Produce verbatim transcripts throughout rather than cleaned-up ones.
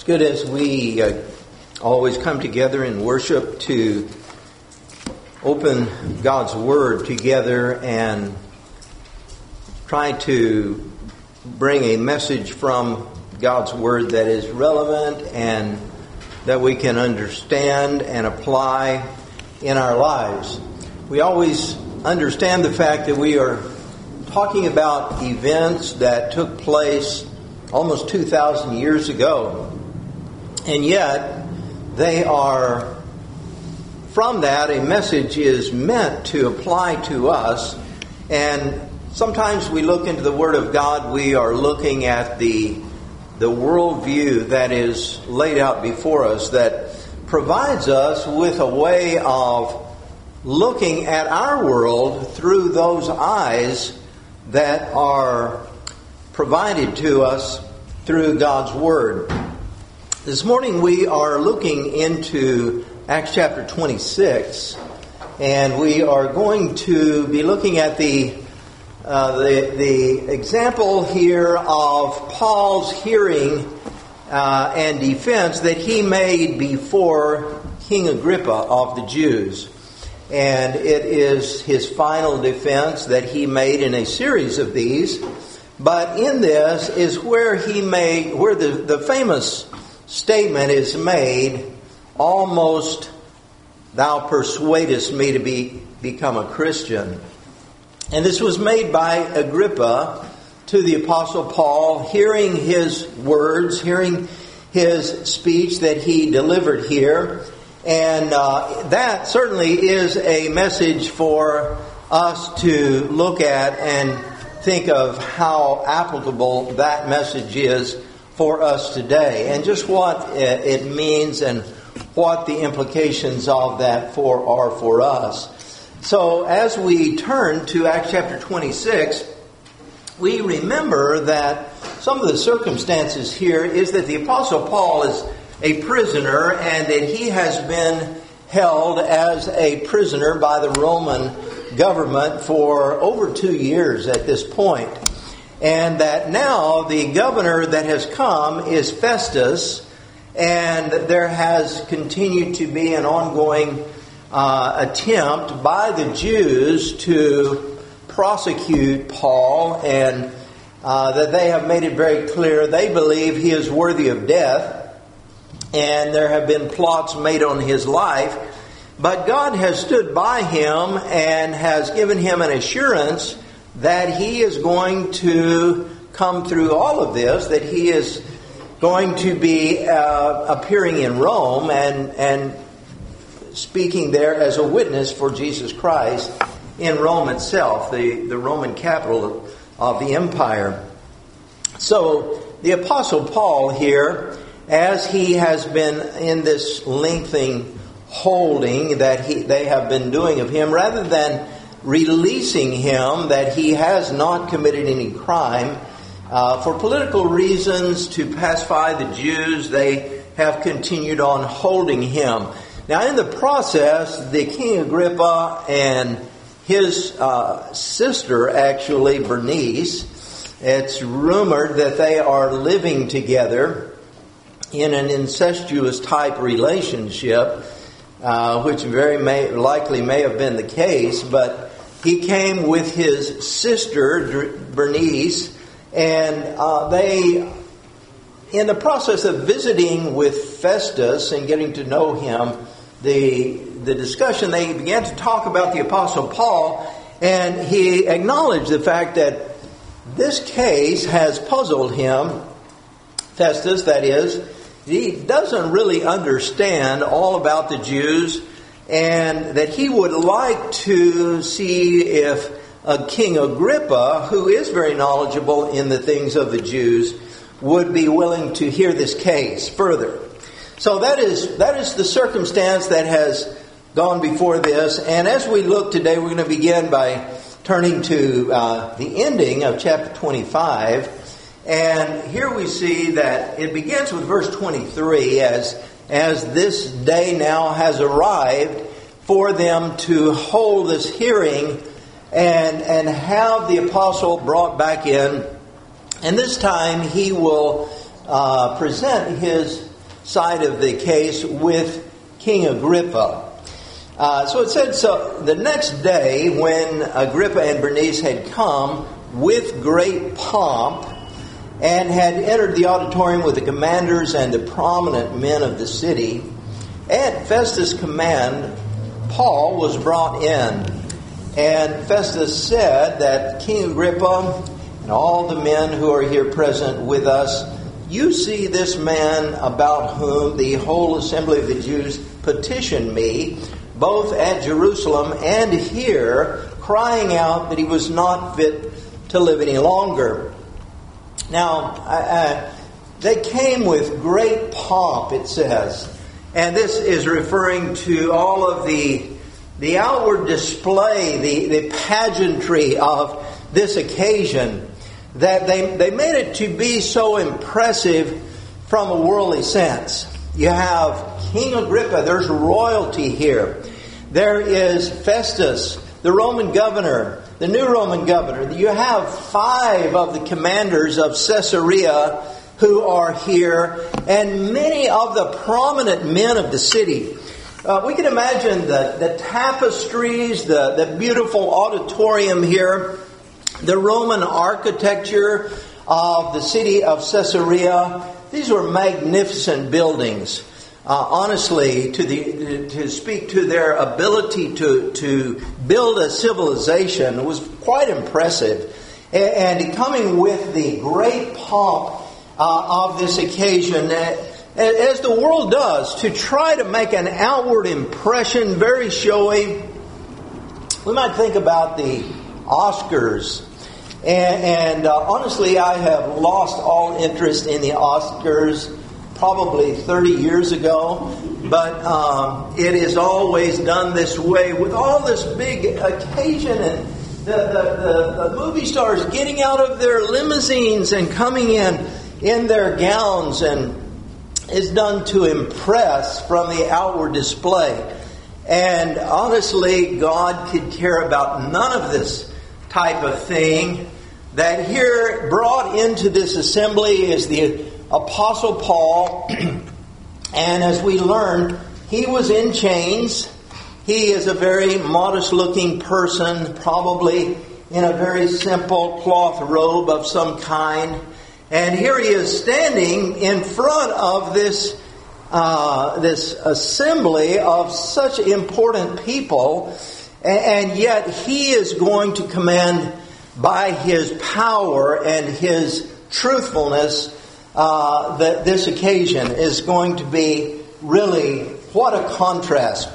Good as we uh, always come together in worship to open God's Word together and try to bring a message from God's Word that is relevant and that we can understand and apply in our lives. We always understand the fact that we are talking about events that took place almost two thousand years ago. And yet, they are, from that, a message is meant to apply to us. And sometimes we look into the Word of God, we are looking at the, the worldview that is laid out before us that provides us with a way of looking at our world through those eyes that are provided to us through God's Word. This morning we are looking into Acts chapter twenty-six, and we are going to be looking at the uh, the, the example here of Paul's hearing uh, and defense that he made before King Agrippa of the Jews. And it is his final defense that he made in a series of these. But in this is where he made, where the, the famous statement is made, almost thou persuadest me to be become a Christian. And this was made by Agrippa to the Apostle Paul, hearing his words, hearing his speech that he delivered here. And uh, that certainly is a message for us to look at and think of how applicable that message is for us today, and just what it means and what the implications of that for are for us. So as we turn to Acts chapter twenty-six, we remember that some of the circumstances here is that the Apostle Paul is a prisoner, and that he has been held as a prisoner by the Roman government for over two years at this point. And that now the governor that has come is Festus, and there has continued to be an ongoing uh, attempt by the Jews to prosecute Paul, and uh, that they have made it very clear they believe he is worthy of death, and there have been plots made on his life. But God has stood by him and has given him an assurance that he is going to come through all of this, that he is going to be uh, appearing in Rome and, and speaking there as a witness for Jesus Christ in Rome itself, the, the Roman capital of the empire. So the Apostle Paul here, as he has been in this lengthening holding that he, they have been doing of him, rather than releasing him that he has not committed any crime, uh, for political reasons to pacify the Jews, they have continued on holding him. Now in the process, the King Agrippa and his uh, sister, actually Bernice, it's rumored that they are living together in an incestuous type relationship, uh, which very may, likely may have been the case, but he came with his sister, Bernice, and uh, they, in the process of visiting with Festus and getting to know him, the the discussion, they began to talk about the Apostle Paul, and he acknowledged the fact that this case has puzzled him, Festus, that is. He doesn't really understand all about the Jews, and that he would like to see if uh, King Agrippa, who is very knowledgeable in the things of the Jews, would be willing to hear this case further. So that is that is the circumstance that has gone before this. And as we look today, we're going to begin by turning to uh, the ending of chapter twenty-five. And here we see that it begins with verse twenty-three, as, as this day now has arrived for them to hold this hearing and, and have the apostle brought back in. And this time he will uh, present his side of the case with King Agrippa. Uh, so it said, so the next day when Agrippa and Bernice had come with great pomp and had entered the auditorium with the commanders and the prominent men of the city, at Festus' command, Paul was brought in. And Festus said that King Agrippa and all the men who are here present with us, you see this man about whom the whole assembly of the Jews petitioned me, both at Jerusalem and here, crying out that he was not fit to live any longer. Now, uh, they came with great pomp, it says. And this is referring to all of the, the outward display, the, the pageantry of this occasion, that they, they made it to be so impressive from a worldly sense. You have King Agrippa, there's royalty here. There is Festus, the Roman governor, the new Roman governor. You have five of the commanders of Caesarea who are here, and many of the prominent men of the city. Uh, we can imagine the, the tapestries, the, the beautiful auditorium here, the Roman architecture of the city of Caesarea. These were magnificent buildings. Uh, honestly, to the to speak to their ability to to build a civilization was quite impressive, and, and coming with the great pomp uh, of this occasion, uh, as the world does, to try to make an outward impression, very showy. We might think about the Oscars, and, and uh, honestly, I have lost all interest in the Oscars probably thirty years ago, but um, it is always done this way with all this big occasion and the, the, the, the movie stars getting out of their limousines and coming in in their gowns, and is done to impress from the outward display. And honestly, God could care about none of this type of thing. That here brought into this assembly is the Apostle Paul, and as we learned, he was in chains. He is a very modest-looking person, probably in a very simple cloth robe of some kind. And here he is standing in front of this uh, this assembly of such important people, and yet he is going to command by his power and his truthfulness. Uh, that this occasion is going to be really, what a contrast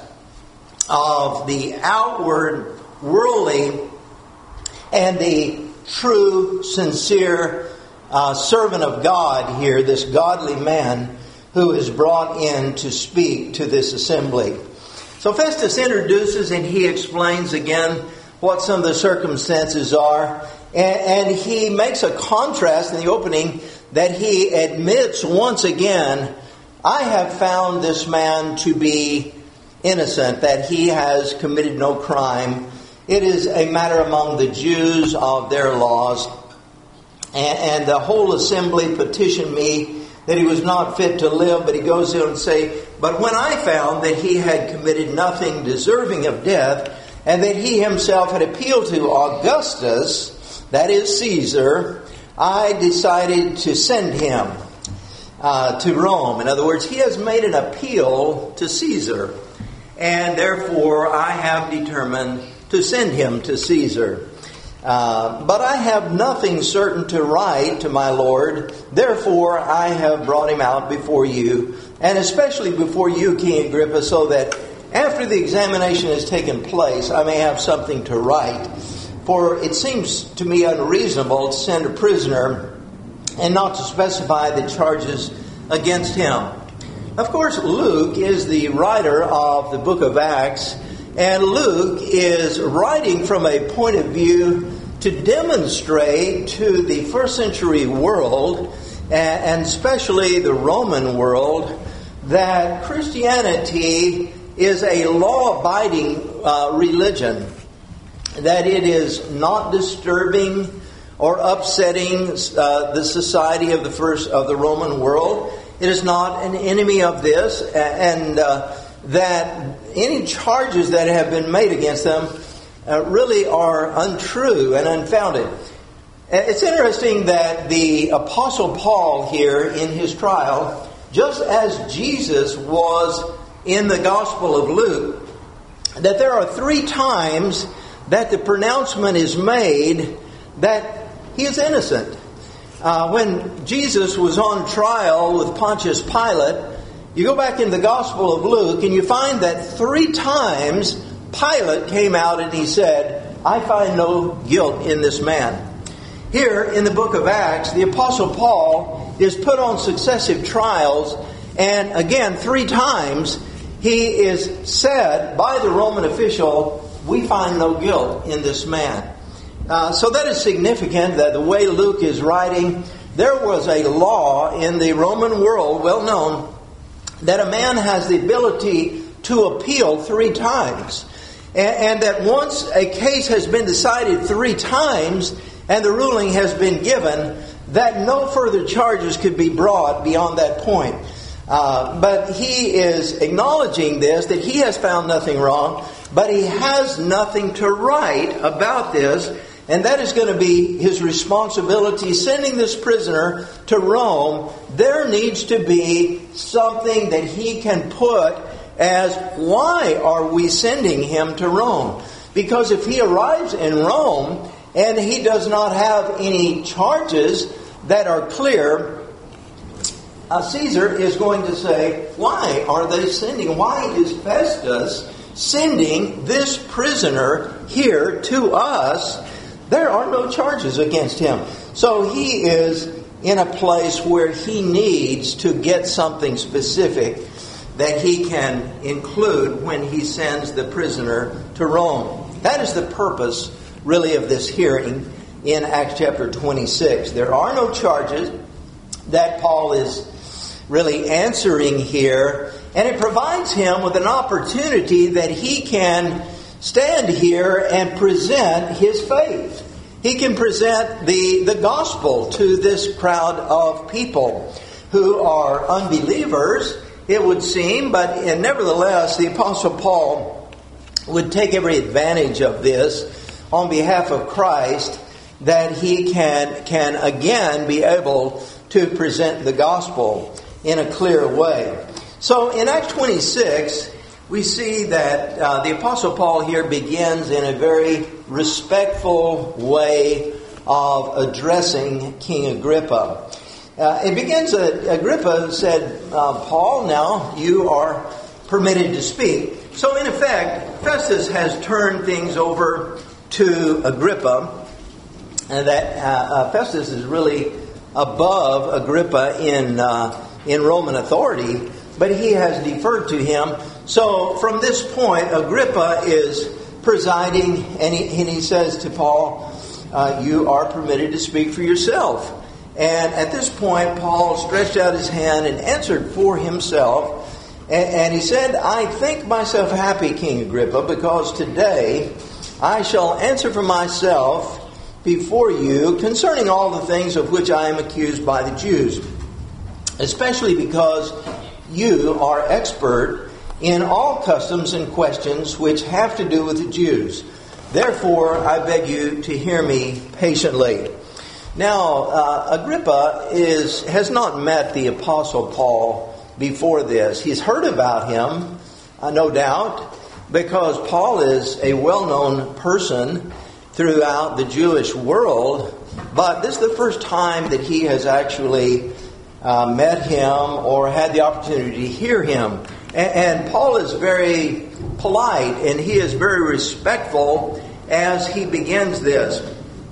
of the outward, worldly, and the true, sincere uh, servant of God here, this godly man who is brought in to speak to this assembly. So Festus introduces and he explains again what some of the circumstances are, and, and he makes a contrast in the opening that he admits once again, I have found this man to be innocent, that he has committed no crime. It is a matter among the Jews of their laws. And, and the whole assembly petitioned me that he was not fit to live, but he goes in and say, but when I found that he had committed nothing deserving of death, and that he himself had appealed to Augustus, that is Caesar, I decided to send him uh, to Rome. In other words, he has made an appeal to Caesar, and therefore I have determined to send him to Caesar. Uh, but I have nothing certain to write to my Lord, therefore I have brought him out before you, and especially before you, King Agrippa, so that after the examination has taken place, I may have something to write. For it seems to me unreasonable to send a prisoner and not to specify the charges against him. Of course, Luke is the writer of the book of Acts, and Luke is writing from a point of view to demonstrate to the first century world, and especially the Roman world, that Christianity is a law-abiding uh, religion. That it is not disturbing or upsetting uh, the society of the first of the Roman world. it is not an enemy of this, and uh, that any charges that have been made against them uh, really are untrue and unfounded. It's interesting that the Apostle Paul here in his trial, just as Jesus was in the Gospel of Luke, that there are three times that the pronouncement is made that he is innocent. Uh, when Jesus was on trial with Pontius Pilate, you go back in the Gospel of Luke and you find that three times Pilate came out and he said, I find no guilt in this man. Here in the book of Acts, the Apostle Paul is put on successive trials, and again, three times he is said by the Roman official, we find no guilt in this man. Uh, so that is significant that the way Luke is writing, there was a law in the Roman world, well known, that a man has the ability to appeal three times. And, and that once a case has been decided three times, and the ruling has been given, that no further charges could be brought beyond that point. Uh, but he is acknowledging this, that he has found nothing wrong, but he has nothing to write about this, and that is going to be his responsibility. Sending this prisoner to Rome, there needs to be something that he can put as, why are we sending him to Rome? Because if he arrives in Rome and he does not have any charges that are clear, uh, Caesar is going to say, why are they sending? Why is Festus sending this prisoner here to us? There are no charges against him. So he is in a place where he needs to get something specific that he can include when he sends the prisoner to Rome. That is the purpose, really, of this hearing in Acts chapter twenty-six. There are no charges that Paul is really answering here, and it provides him with an opportunity that he can stand here and present his faith. He can present the, the gospel to this crowd of people who are unbelievers, it would seem, but nevertheless, the Apostle Paul would take every advantage of this on behalf of Christ, that he can, can again be able to present the gospel in a clear way. So in Acts twenty-six, we see that uh, the Apostle Paul here begins in a very respectful way of addressing King Agrippa. Uh, it begins, uh, Agrippa said, uh, Paul, now you are permitted to speak. So in effect, Festus has turned things over to Agrippa, and that uh, uh, Festus is really above Agrippa in uh, in Roman authority, but he has deferred to him. So from this point, Agrippa is presiding, and he, and he says to Paul, uh, you are permitted to speak for yourself. And at this point, Paul stretched out his hand and answered for himself, and, and he said, I think myself happy, King Agrippa, because today I shall answer for myself before you concerning all the things of which I am accused by the Jews, especially because you are expert in all customs and questions which have to do with the Jews. Therefore, I beg you to hear me patiently. Now, uh, Agrippa is has not met the Apostle Paul before this. He's heard about him, uh, no doubt, because Paul is a well-known person throughout the Jewish world, but this is the first time that he has actually uh, met him or had the opportunity to hear him. And Paul is very polite and he is very respectful as he begins this.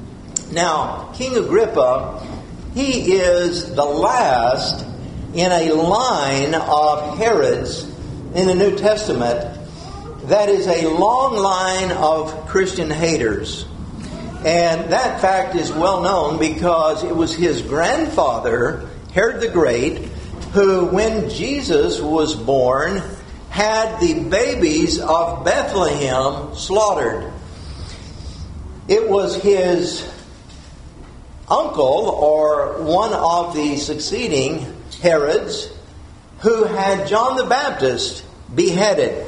Now, King Agrippa, he is the last in a line of Herods in the New Testament. That is a long line of Christian haters. And that fact is well known because it was his grandfather, Herod the Great, who, when Jesus was born, had the babies of Bethlehem slaughtered. It was his uncle, or one of the succeeding Herods, who had John the Baptist beheaded.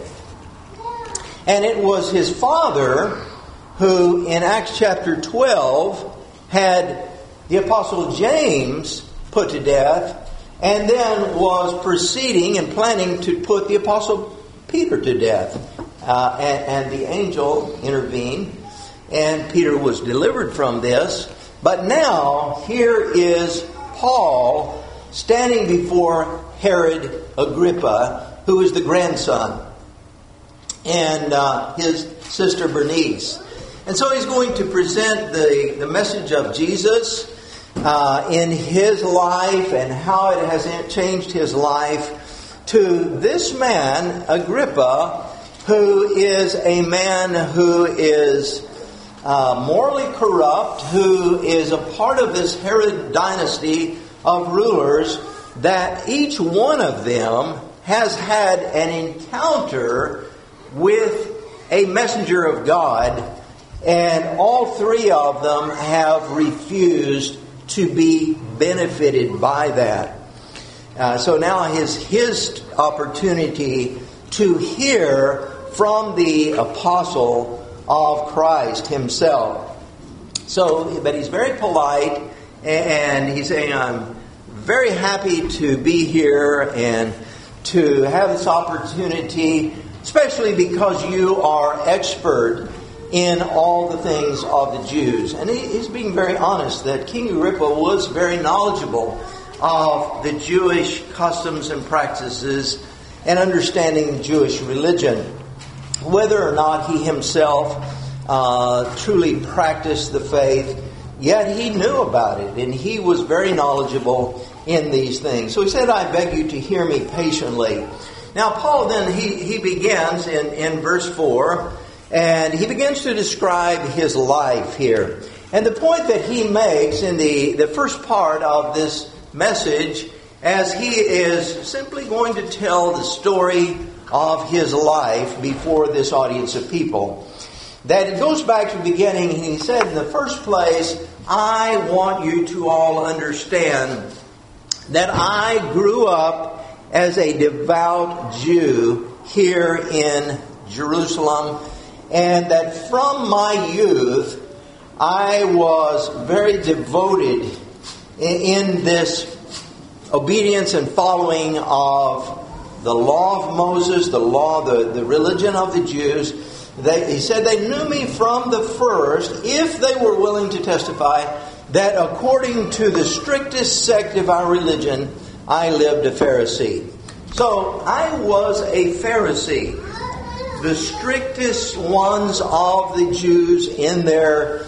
And it was his father who, in Acts chapter twelve, had the Apostle James put to death, and then was proceeding and planning to put the Apostle Peter to death. Uh, and, and the angel intervened, and Peter was delivered from this. But now, here is Paul standing before Herod Agrippa, who is the grandson, and uh, his sister Bernice. And so he's going to present the, the message of Jesus uh, in his life and how it has changed his life to this man, Agrippa, who is a man who is uh, morally corrupt, who is a part of this Herod dynasty of rulers, that each one of them has had an encounter with a messenger of God, and all three of them have refused to be benefited by that. Uh, so now is his opportunity to hear from the apostle of Christ himself. So, but he's very polite, and he's saying, I'm very happy to be here and to have this opportunity, especially because you are expert in all the things of the Jews. And he's being very honest that King Agrippa was very knowledgeable of the Jewish customs and practices and understanding Jewish religion. Whether or not he himself uh, truly practiced the faith, yet he knew about it, and he was very knowledgeable in these things. So he said, I beg you to hear me patiently. Now Paul then, he, he begins in, in verse four, and he begins to describe his life here. And the point that he makes in the, the first part of this message, as he is simply going to tell the story of his life before this audience of people, that it goes back to the beginning. He said, in the first place, I want you to all understand that I grew up as a devout Jew here in Jerusalem, and that from my youth I was very devoted in this obedience and following of the law of Moses, the law, the, the religion of the Jews. They, he said they knew me from the first, if they were willing to testify that according to the strictest sect of our religion, I lived a Pharisee. So I was a Pharisee, the strictest ones of the Jews in their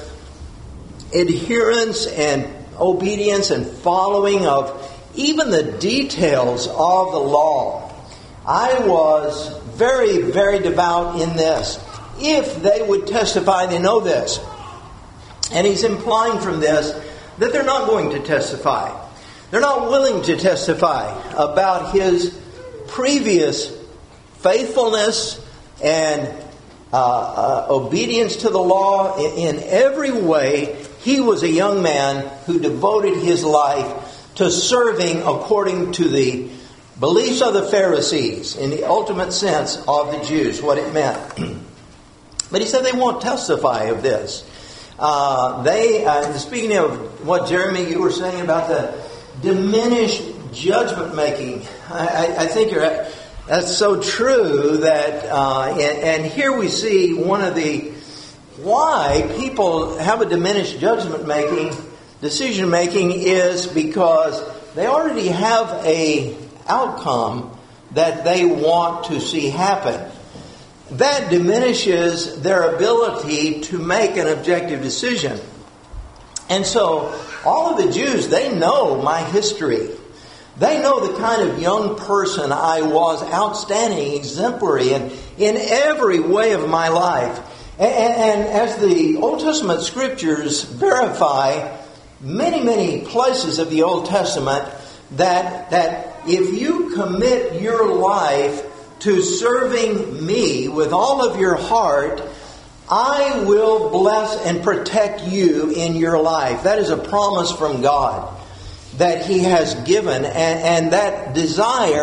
adherence and obedience and following of even the details of the law. I was very, very devout in this. If they would testify, they know this. And he's implying from this that they're not going to testify. They're not willing to testify about his previous faithfulness and uh, uh, obedience to the law. In, in every way, he was a young man who devoted his life to serving according to the beliefs of the Pharisees, in the ultimate sense of the Jews, what it meant. But he said they won't testify of this. Uh, they, uh, speaking of what, Jeremy, you were saying about the diminished judgment making, I, I, I think you're, that's so true that, uh, and, and here we see one of the, why people have a diminished judgment making, decision making, is because they already have a outcome that they want to see happen. That diminishes their ability to make an objective decision. And so all of the Jews, they know my history. They know the kind of young person I was, outstanding, exemplary, and in every way of my life. And, and as the Old Testament scriptures verify, many, many places of the Old Testament, that that if you commit your life to serving me with all of your heart, I will bless and protect you in your life. That is a promise from God that He has given. And, and that desire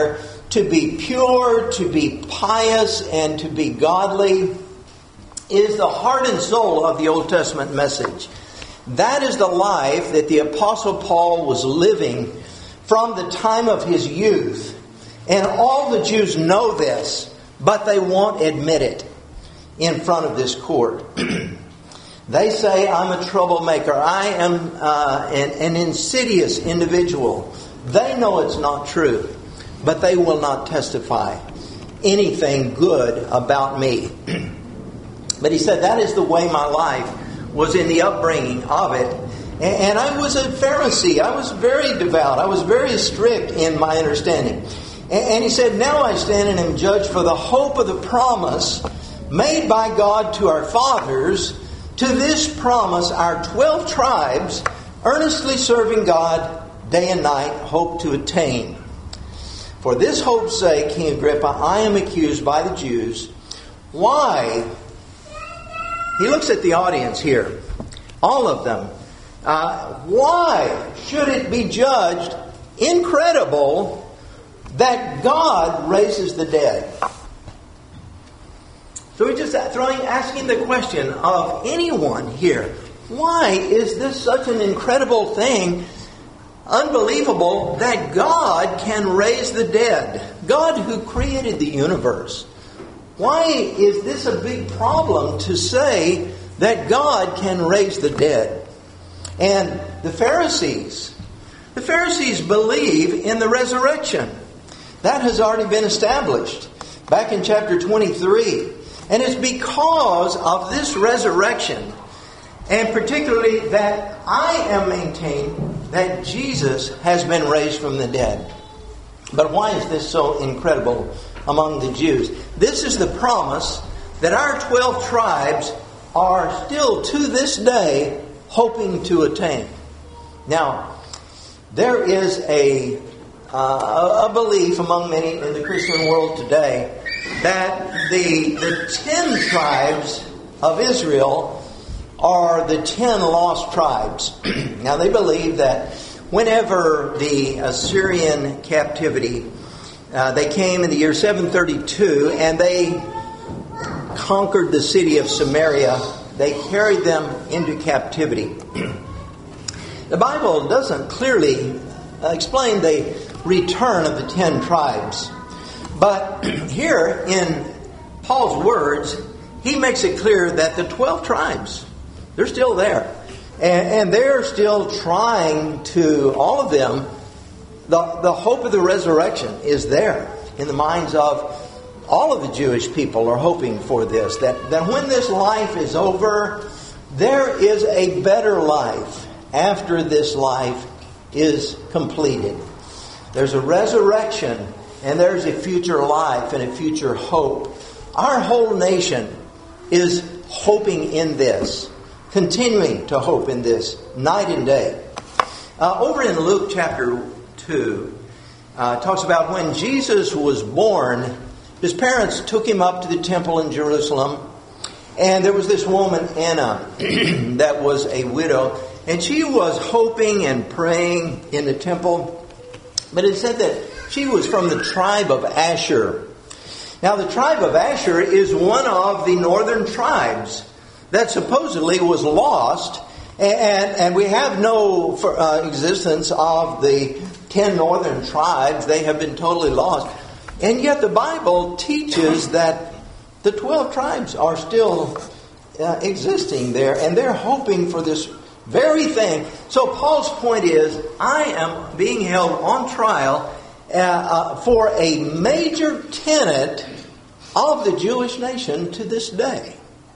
to be pure, to be pious, and to be godly is the heart and soul of the Old Testament message. That is the life that the Apostle Paul was living from the time of his youth. And all the Jews know this, but they won't admit it in front of this court. They say, I'm a troublemaker. I am uh, an, an insidious individual. They know it's not true, but they will not testify anything good about me. But he said, that is the way my life was in the upbringing of it. And I was a Pharisee. I was very devout. I was very strict in my understanding. And he said, now I stand and am judged for the hope of the promise made by God to our fathers. To this promise, our twelve tribes, earnestly serving God day and night, hope to attain. For this hope's sake, King Agrippa, I am accused by the Jews. Why? He looks at the audience here, all of them. Uh, why should it be judged incredible that God raises the dead? So we're just throwing, asking the question of anyone here, why is this such an incredible thing, unbelievable, that God can raise the dead? God who created the universe. Why is this a big problem to say that God can raise the dead? And the Pharisees, the Pharisees believe in the resurrection. That has already been established back in chapter twenty-three. And it's because of this resurrection, and particularly that I am maintaining that Jesus has been raised from the dead. But why is this so incredible among the Jews? This is the promise that our twelve tribes are still to this day hoping to attain. Now, there is a, uh, a belief among many in the Christian world today that the, the ten tribes of Israel are the ten lost tribes. Now, they believe that whenever the Assyrian captivity, uh, they came in the year seven thirty-two and they conquered the city of Samaria, they carried them into captivity. The Bible doesn't clearly explain the return of the ten tribes. But here in Paul's words, he makes it clear that the twelve tribes, they're still there. And, and they're still trying to, all of them, the, the hope of the resurrection is there in the minds of all of the Jewish people are hoping for this. That, that when this life is over, there is a better life after this life is completed. There's a resurrection. And there's a future life and a future hope. Our whole nation is hoping in this, continuing to hope in this, night and day. Uh, over in Luke chapter two, uh, it talks about when Jesus was born, his parents took him up to the temple in Jerusalem. And there was this woman, Anna, that was a widow. And she was hoping and praying in the temple. But it said that she was from the tribe of Asher. Now, the tribe of Asher is one of the northern tribes that supposedly was lost. And, and we have no uh, existence of the ten northern tribes. They have been totally lost. And yet the Bible teaches that the twelve tribes are still uh, existing there. And they're hoping for this very thing. So Paul's point is, I am being held on trial Uh, uh, for a major tenet of the Jewish nation to this day.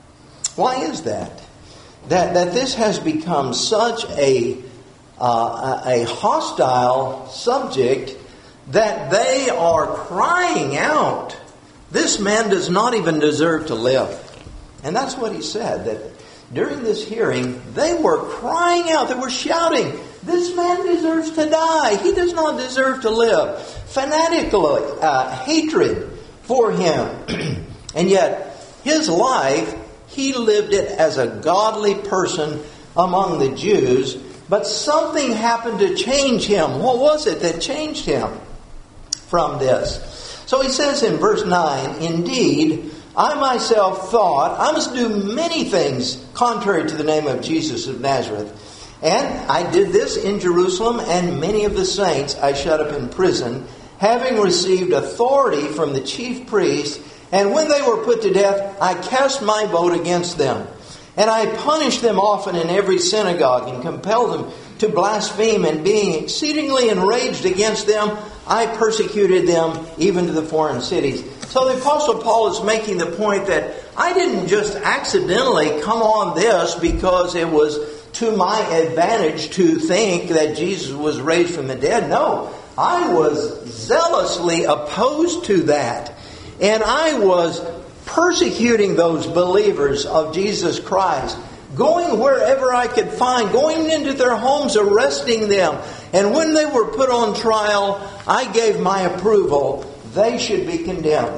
Why is that? That that this has become such a uh, a hostile subject that they are crying out, this man does not even deserve to live. And that's what he said, that during this hearing, they were crying out, they were shouting, this man deserves to die. He does not deserve to live. Fanatical uh, hatred for him. And yet, his life, he lived it as a godly person among the Jews. But something happened to change him. What was it that changed him from this? So he says in verse nine, indeed, I myself thought I must do many things contrary to the name of Jesus of Nazareth. And I did this in Jerusalem, and many of the saints I shut up in prison, having received authority from the chief priests. And when they were put to death, I cast my vote against them. And I punished them often in every synagogue, and compelled them to blaspheme, and being exceedingly enraged against them, I persecuted them even to the foreign cities. So the Apostle Paul is making the point that I didn't just accidentally come on this because it was to my advantage to think that Jesus was raised from the dead. No, I was zealously opposed to that. And I was persecuting those believers of Jesus Christ, going wherever I could find, going into their homes, arresting them. And when they were put on trial, I gave my approval. They should be condemned.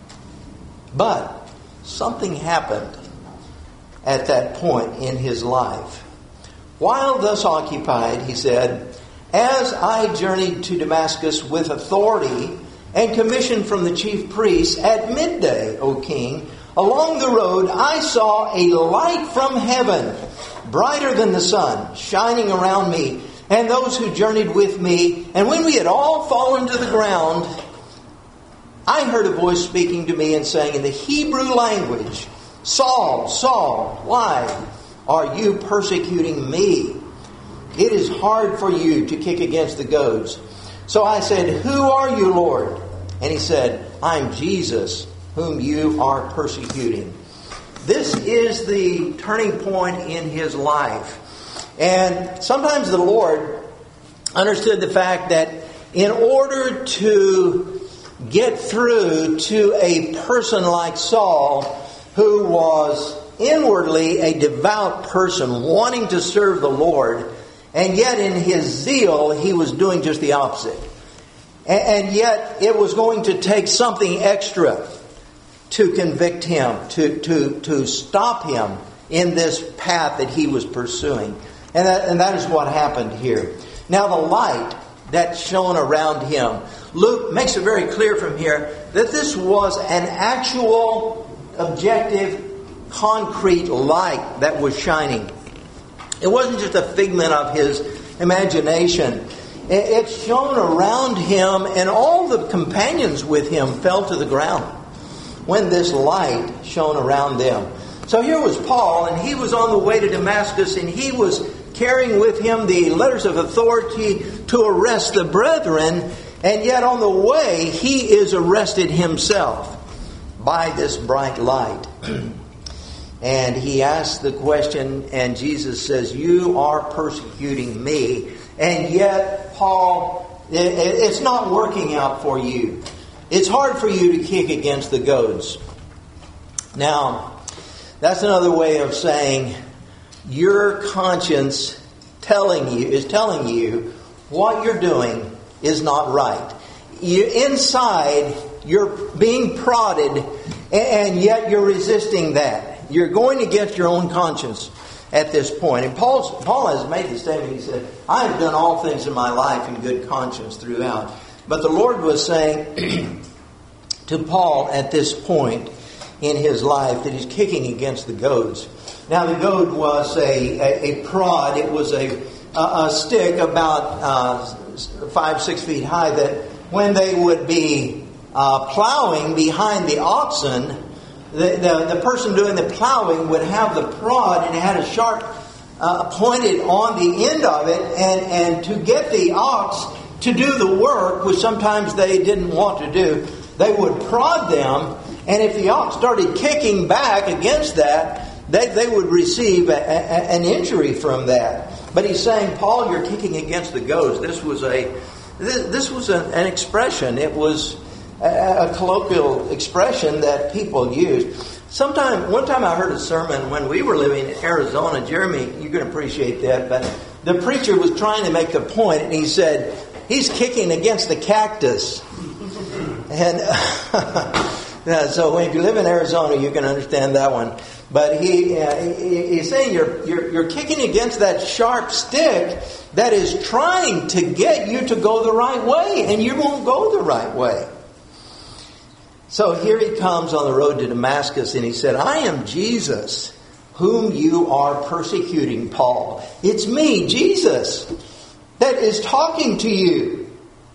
But something happened at that point in his life. While thus occupied, he said, as I journeyed to Damascus with authority and commission from the chief priests at midday, O king, along the road I saw a light from heaven, brighter than the sun, shining around me and those who journeyed with me. And when we had all fallen to the ground, I heard a voice speaking to me and saying in the Hebrew language, Saul, Saul, why are you persecuting me? It is hard for you to kick against the goads. So I said, who are you, Lord? And he said, I'm Jesus, whom you are persecuting. This is the turning point in his life. And sometimes the Lord understood the fact that in order to get through to a person like Saul, who was inwardly a devout person wanting to serve the Lord, and yet in his zeal he was doing just the opposite. And yet it was going to take something extra to convict him, to, to, to stop him in this path that he was pursuing. And that, and that is what happened here. Now the light that shone around him, Luke makes it very clear from here that this was an actual, objective, concrete light that was shining. It wasn't just a figment of his imagination. It shone around him, and all the companions with him fell to the ground when this light shone around them. So here was Paul, and he was on the way to Damascus, and he was carrying with him the letters of authority to arrest the brethren, and yet on the way he is arrested himself by this bright light. And he asks the question, and Jesus says, you are persecuting me. And yet, Paul, it's not working out for you. It's hard for you to kick against the goads. Now, that's another way of saying your conscience telling you is telling you what you're doing is not right. You inside, you're being prodded, and yet you're resisting that. You're going against your own conscience at this point. And Paul's, Paul has made the statement. He said, I have done all things in my life in good conscience throughout. But the Lord was saying to Paul at this point in his life that he's kicking against the goads. Now the goad was a, a, a prod. It was a, a, a stick about uh, five, six feet high that when they would be uh, plowing behind the oxen, The, the, the person doing the plowing would have the prod, and it had a sharp uh, pointed on the end of it, and, and to get the ox to do the work, which sometimes they didn't want to do, they would prod them, and if the ox started kicking back against that, they, they would receive a, a, an injury from that. But he's saying, Paul, you're kicking against the goads. This was a this, this was a, an expression. It was a colloquial expression that people used. Sometime, one time I heard a sermon when we were living in Arizona. Jeremy, you can appreciate that, but the preacher was trying to make a point, and he said, he's kicking against the cactus. And uh, so if you live in Arizona, you can understand that one. But he, uh, he he's saying you're, you're you're kicking against that sharp stick that is trying to get you to go the right way, and you won't go the right way. So here he comes on the road to Damascus, and he said, I am Jesus, whom you are persecuting, Paul. It's me, Jesus, that is talking to you.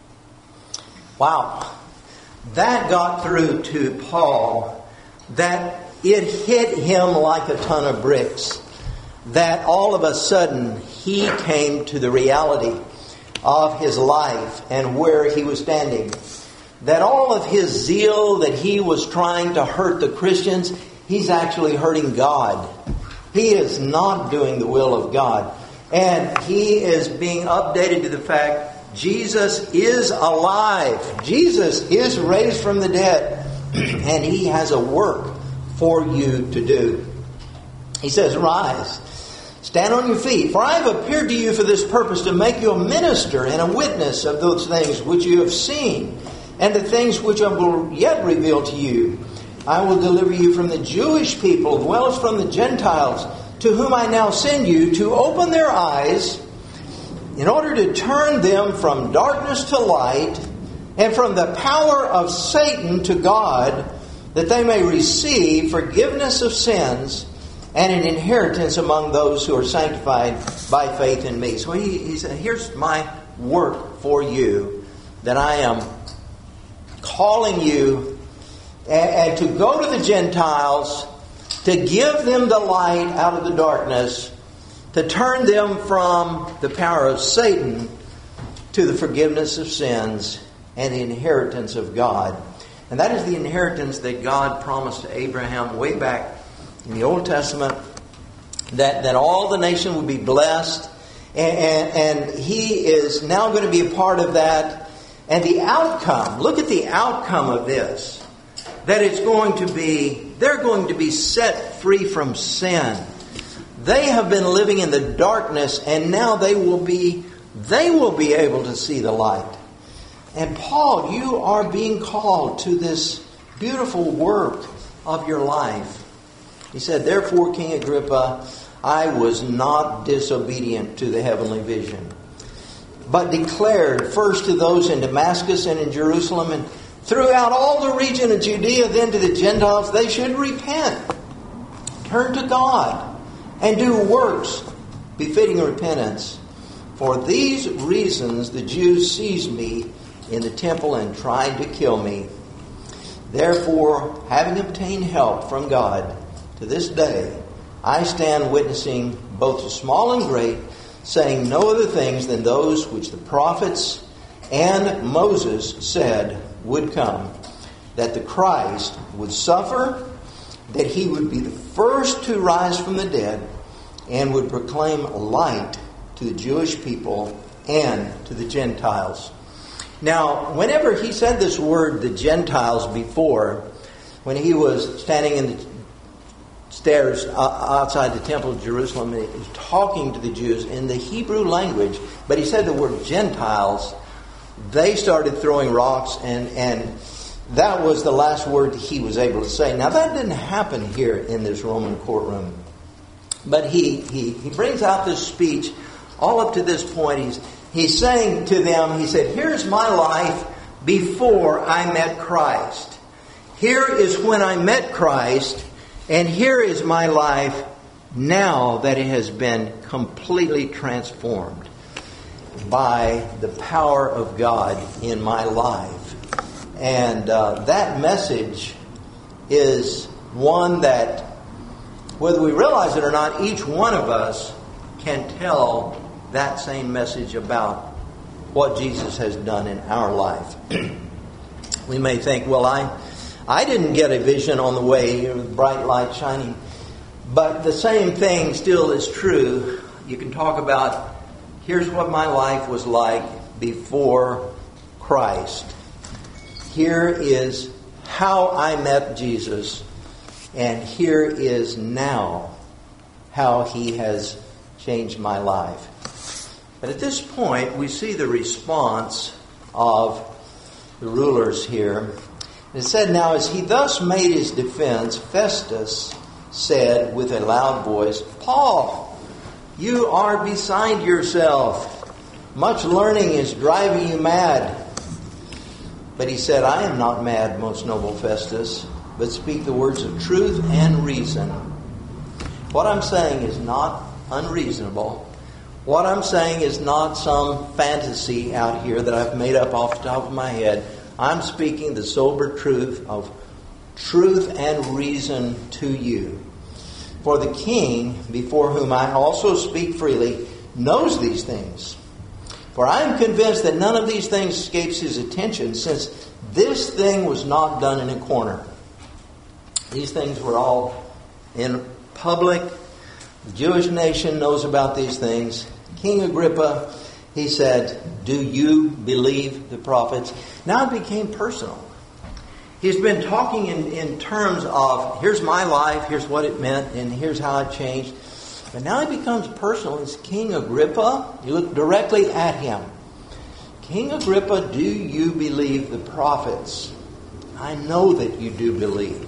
Wow. That got through to Paul, that it hit him like a ton of bricks, that all of a sudden he came to the reality of his life and where he was standing. That all of his zeal that he was trying to hurt the Christians, he's actually hurting God. He is not doing the will of God. And he is being updated to the fact Jesus is alive. Jesus is raised from the dead. And he has a work for you to do. He says, rise, stand on your feet, for I have appeared to you for this purpose, to make you a minister and a witness of those things which you have seen, and the things which I will yet reveal to you. I will deliver you from the Jewish people, as well as from the Gentiles, to whom I now send you, to open their eyes, in order to turn them from darkness to light, and from the power of Satan to God, that they may receive forgiveness of sins and an inheritance among those who are sanctified by faith in me. So he, he said, here's my work for you, that I am calling you and, and to go to the Gentiles, to give them the light out of the darkness, to turn them from the power of Satan to the forgiveness of sins and the inheritance of God. And that is the inheritance that God promised to Abraham way back in the Old Testament, that, that all the nation would be blessed. And, and, and he is now going to be a part of that. And the outcome, look at the outcome of this. That it's going to be, they're going to be set free from sin. They have been living in the darkness, and now they will be, they will be able to see the light. And Paul, you are being called to this beautiful work of your life. He said, therefore, King Agrippa, I was not disobedient to the heavenly vision, but declared first to those in Damascus and in Jerusalem and throughout all the region of Judea, then to the Gentiles, they should repent, turn to God, and do works befitting repentance. For these reasons the Jews seized me in the temple and tried to kill me. Therefore, having obtained help from God, to this day I stand witnessing both to small and great, saying no other things than those which the prophets and Moses said would come, that the Christ would suffer, that he would be the first to rise from the dead, and would proclaim light to the Jewish people and to the Gentiles. Now, whenever he said this word, the Gentiles, before, when he was standing in the stairs outside the temple of Jerusalem, he was talking to the Jews in the Hebrew language, but he said the word Gentiles, they started throwing rocks, and, and that was the last word that he was able to say. Now, that didn't happen here in this Roman courtroom. But he, he, he brings out this speech all up to this point. He's He's saying to them, he said, here's my life before I met Christ. Here is when I met Christ, and here is my life now that it has been completely transformed by the power of God in my life. And uh, that message is one that, whether we realize it or not, each one of us can tell that same message about what Jesus has done in our life. We may think, well, I I didn't get a vision on the way, with bright light shining. But the same thing still is true. You can talk about, here's what my life was like before Christ. Here is how I met Jesus. And here is now how he has changed my life. But at this point, we see the response of the rulers here. It said, now as he thus made his defense, Festus said with a loud voice, Paul, you are beside yourself. Much learning is driving you mad. But he said, I am not mad, most noble Festus, but speak the words of truth and reason. What I'm saying is not unreasonable. What I'm saying is not some fantasy out here that I've made up off the top of my head. I'm speaking the sober truth of truth and reason to you. For the king, before whom I also speak freely, knows these things. For I am convinced that none of these things escapes his attention, since this thing was not done in a corner. These things were all in public. The Jewish nation knows about these things. King Agrippa, he said, do you believe the prophets? Now it became personal. He's been talking in, in terms of, here's my life, here's what it meant, and here's how it changed. But now it becomes personal. It's King Agrippa. You look directly at him. King Agrippa, do you believe the prophets? I know that you do believe.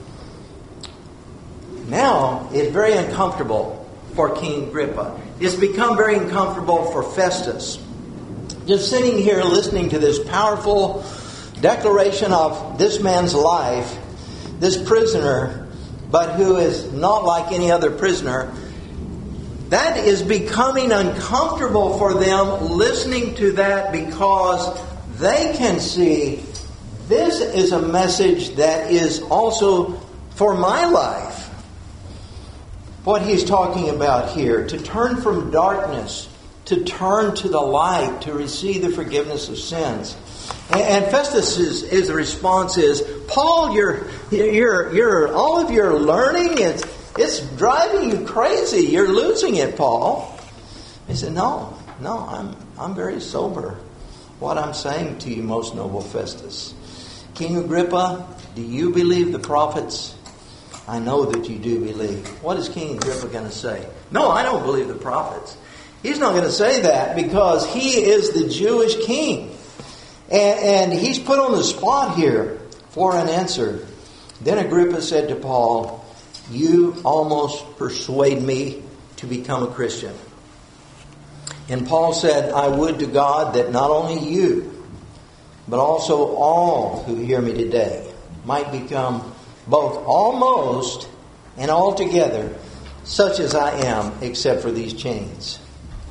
Now, it's very uncomfortable for King Agrippa. It's become very uncomfortable for Festus. Just sitting here listening to this powerful declaration of this man's life, this prisoner, but who is not like any other prisoner, that is becoming uncomfortable for them listening to that, because they can see this is a message that is also for my life. What he's talking about here, to turn from darkness, to turn to the light, to receive the forgiveness of sins. And Festus' his response is, Paul, you're, you're, you're, all of your learning, it's, it's driving you crazy. You're losing it, Paul. He said, no, no, I'm, I'm very sober. What I'm saying to you, most noble Festus. King Agrippa, do you believe the prophets? I know that you do believe. What is King Agrippa going to say? No, I don't believe the prophets. He's not going to say that, because he is the Jewish king. And, and he's put on the spot here for an answer. Then Agrippa said to Paul, you almost persuade me to become a Christian. And Paul said, I would to God that not only you, but also all who hear me today might become both almost and altogether such as I am, except for these chains.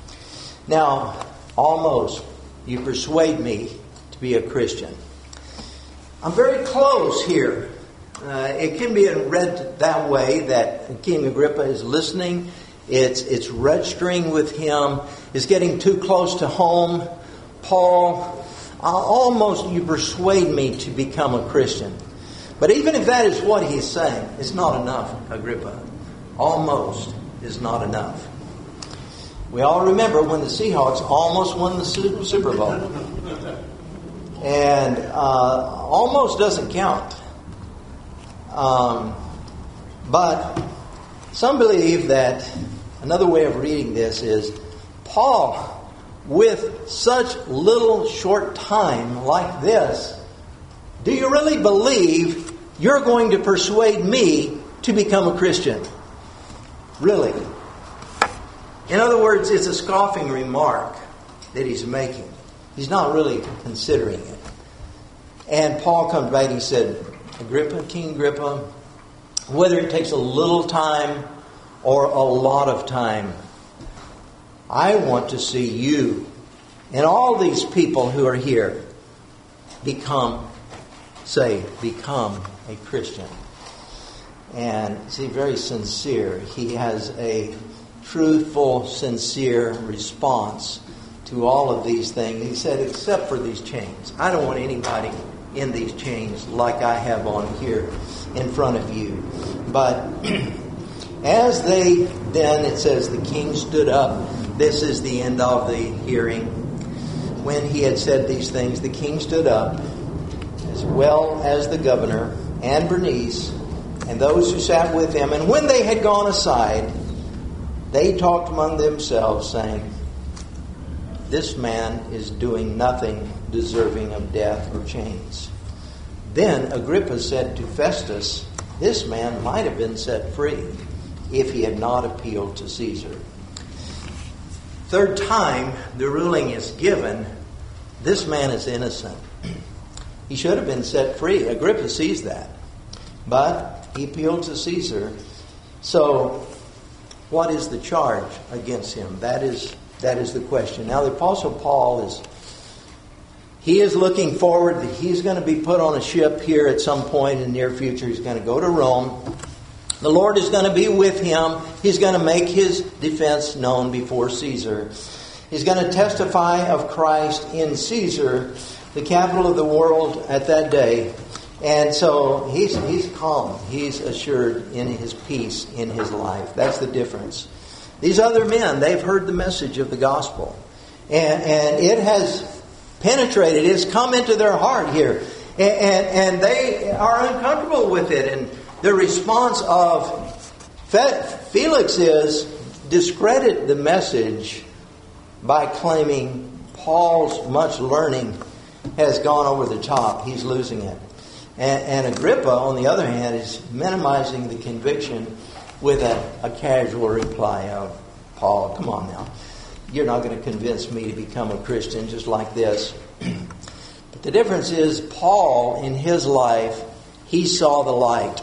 Now, almost, you persuade me to be a Christian. I'm very close here. Uh, it can be read that way, that King Agrippa is listening. It's, it's registering with him. It's getting too close to home. Paul, uh, almost you persuade me to become a Christian. But even if that is what he's saying, it's not enough, Agrippa. Almost is not enough. We all remember when the Seahawks almost won the Super Bowl. And uh, almost doesn't count. Um, but some believe that another way of reading this is, Paul, with such little short time like this, do you really believe you're going to persuade me to become a Christian? Really? In other words, it's a scoffing remark that he's making. He's not really considering it. And Paul comes back and he said, Agrippa, King Agrippa, whether it takes a little time or a lot of time, I want to see you and all these people who are here become, say, become a Christian. And see, very sincere. He has a truthful, sincere response to all of these things. He said, except for these chains. I don't want anybody in these chains like I have on here in front of you. But as they then, it says, the king stood up. This is the end of the hearing. When he had said these things, the king stood up, as well as the governor and Bernice and those who sat with him. And when they had gone aside, they talked among themselves, saying, this man is doing nothing deserving of death or chains. Then Agrippa said to Festus, this man might have been set free if he had not appealed to Caesar. Third time the ruling is given, this man is innocent. He should have been set free. Agrippa sees that. But he appealed to Caesar. So, what is the charge against him? That is that is the question. Now, the Apostle Paul is he is looking forward that he's going to be put on a ship here at some point in the near future. He's going to go to Rome. The Lord is going to be with him. He's going to make his defense known before Caesar. He's going to testify of Christ in Caesar, the capital of the world at that day. And so he's he's calm. He's assured in his peace in his life. That's the difference. These other men, they've heard the message of the gospel. And, and it has penetrated. It's come into their heart here. And, and, and they are uncomfortable with it. And the response of Felix is discredit the message by claiming Paul's much learning has gone over the top. He's losing it. And, and Agrippa, on the other hand, is minimizing the conviction with a, a casual reply of, Paul, come on now. You're not going to convince me to become a Christian just like this. But the difference is, Paul, in his life, he saw the light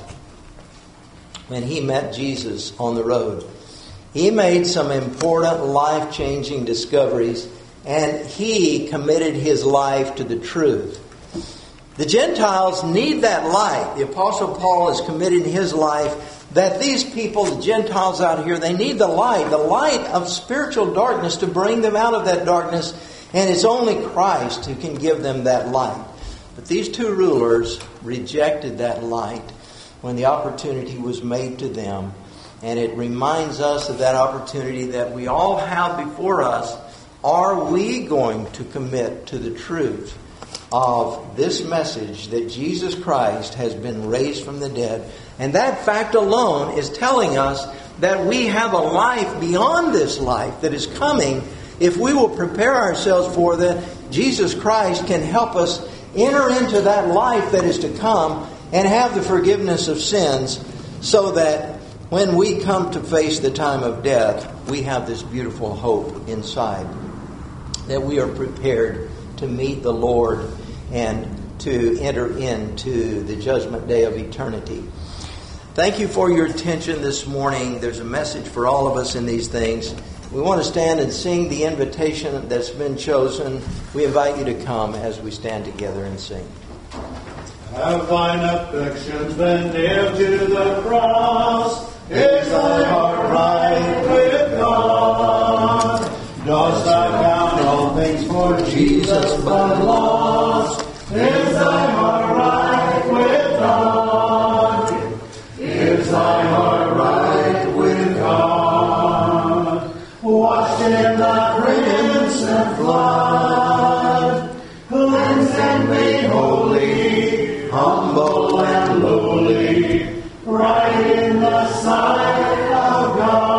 when he met Jesus on the road. He made some important life-changing discoveries, and he committed his life to the truth. The Gentiles need that light. The Apostle Paul is committing his life that these people, the Gentiles out here, they need the light, the light of spiritual darkness to bring them out of that darkness, and it's only Christ who can give them that light. But these two rulers rejected that light when the opportunity was made to them. And it reminds us of that opportunity that we all have before us. Are we going to commit to the truth of this message that Jesus Christ has been raised from the dead? And that fact alone is telling us that we have a life beyond this life that is coming. If we will prepare ourselves for that, Jesus Christ can help us enter into that life that is to come and have the forgiveness of sins, so that when we come to face the time of death, we have this beautiful hope inside, that we are prepared to meet the Lord and to enter into the judgment day of eternity. Thank you for your attention this morning. There's a message for all of us in these things. We want to stand and sing the invitation that's been chosen. We invite you to come as we stand together and sing. Have thine affections been nailed to the cross? Is thy heart right with God? Dost thou count all things for Jesus but lost? Is thy heart right with God? Is thy heart right with God? Washed in the crimson flood, cleansed and made holy, humble and lowly, right in the sight of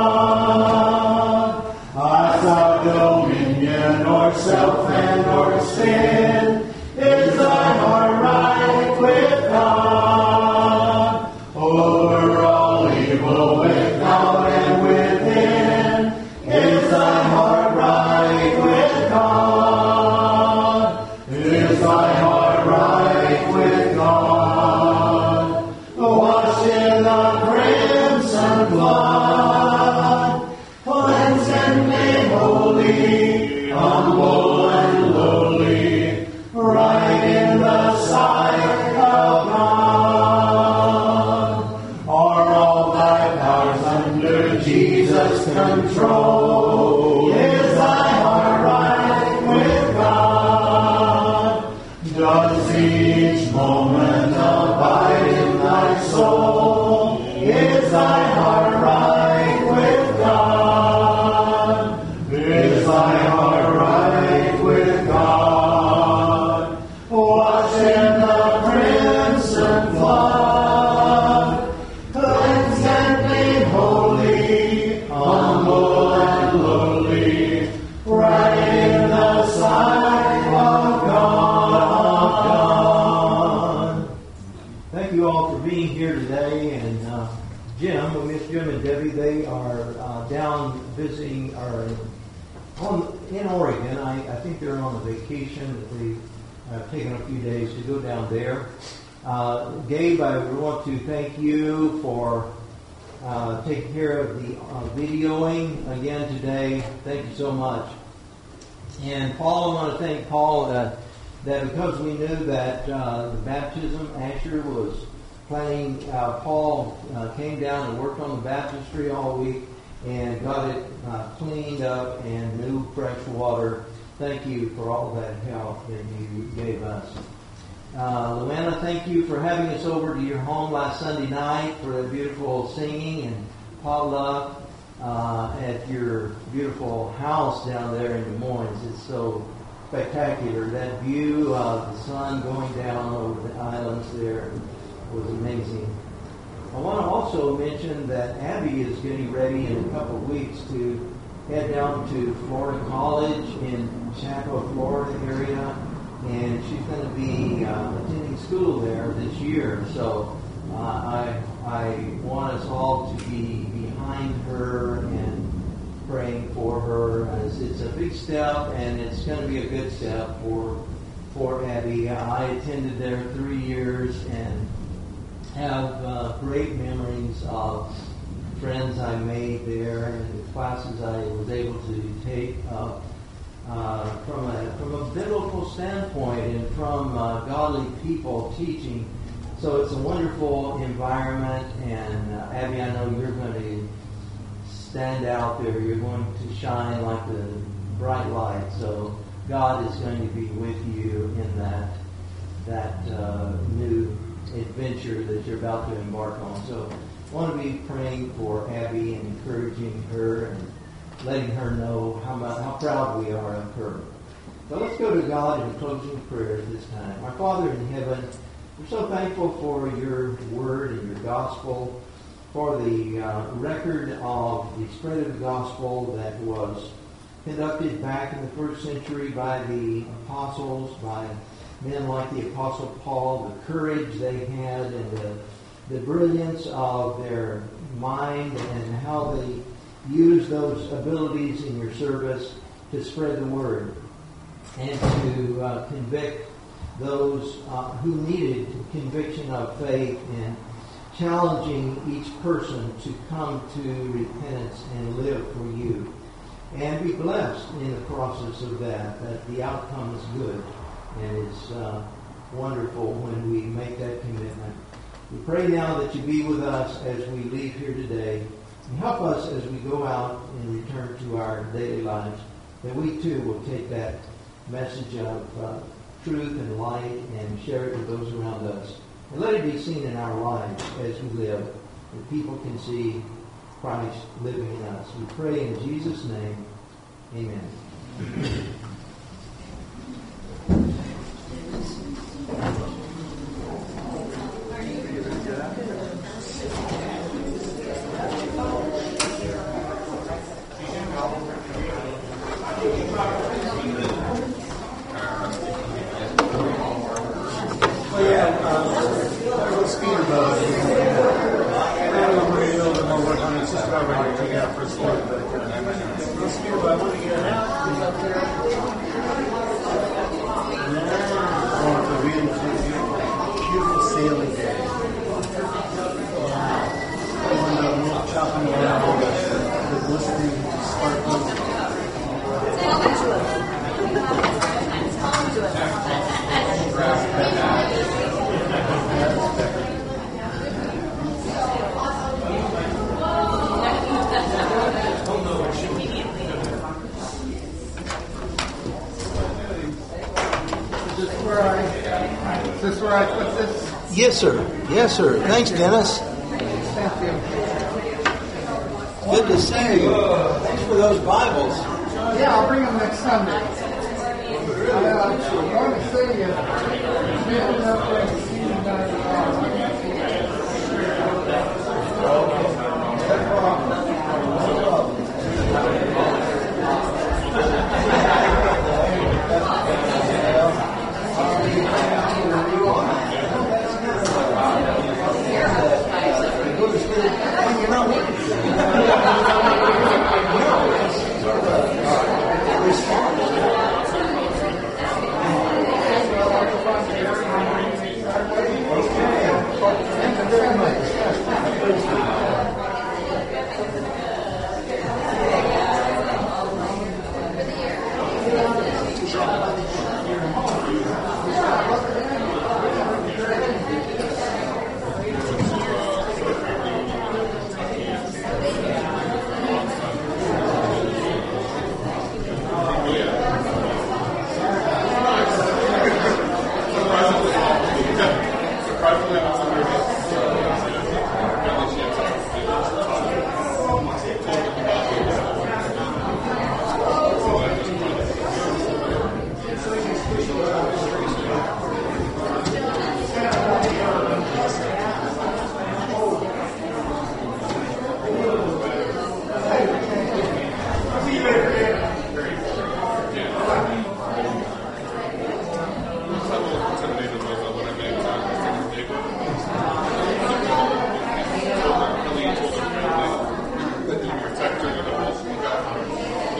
God. Hast thou dominion o'er self and o'er sin? Is thy heart right with God? Over all evil without and within, is thy heart right with God? Is thy heart right with God? Washed in the crimson blood, cleansed and made holy, humble and lowly, right in the sight of God. Are all thy powers under Jesus' control? Is thy heart right with God? Does each moment abide in thy soul? Is thy heart right with God? Is thy heart right with God? Washed in the crimson flood, cleansed and made holy, humble and lowly, right in the sight of God. Thank you all for being here today. And uh, Jim, we miss Jim and Debbie. They are uh, down visiting, or on, in Oregon. I, I think they're on a vacation that they I've taken a few days to go down there. Uh, Gabe, I want to thank you for uh, taking care of the uh, videoing again today. Thank you so much. And Paul, I want to thank Paul uh, that because we knew that uh, the baptism, Asher was planning, uh, Paul uh, came down and worked on the baptistry all week and got it uh, cleaned up and new fresh water. Thank you for all that help that you gave us. Uh, Luana, thank you for having us over to your home last Sunday night for the beautiful singing and potluck uh, at your beautiful house down there in Des Moines. It's so spectacular. That view of the sun going down over the islands there was amazing. I want to also mention that Abby is getting ready in a couple of weeks to head down to Florida College in Chaco, Florida area, and she's going to be uh, attending school there this year. So uh, I I want us all to be behind her and praying for her. As it's a big step, and it's going to be a good step for for Abby. I attended there three years and have uh, great memories of friends I made there and the classes I was able to take uh, uh, from a from a biblical standpoint and from uh, godly people teaching. So it's a wonderful environment, and uh, Abby, I know you're going to stand out there. You're going to shine like the bright light. So God is going to be with you in that that uh, new adventure that you're about to embark on. So I want to be praying for Abby and encouraging her and letting her know how much, how proud we are of her. So let's go to God in closing prayer this time. Our Father in heaven, we're so thankful for your word and your gospel, for the uh, record of the spread of the gospel that was conducted back in the first century by the apostles, by men like the Apostle Paul, the courage they had and the, the brilliance of their mind and how they used those abilities in your service to spread the word and to uh, convict those uh, who needed conviction of faith and challenging each person to come to repentance and live for you. And be blessed in the process of that, that the outcome is good. And it's uh, wonderful when we make that commitment. We pray now that you be with us as we leave here today. And help us as we go out and return to our daily lives, that we too will take that message of uh, truth and light and share it with those around us. And let it be seen in our lives as we live, that people can see Christ living in us. We pray in Jesus' name. Amen. Yes, sir. Yes, sir. Thanks, Dennis. Thank you. Good to see you. Thanks for those Bibles. Yeah, I'll bring them next Sunday. I uh, want to see you. Stand up there and see you down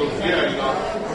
Yeah, you know.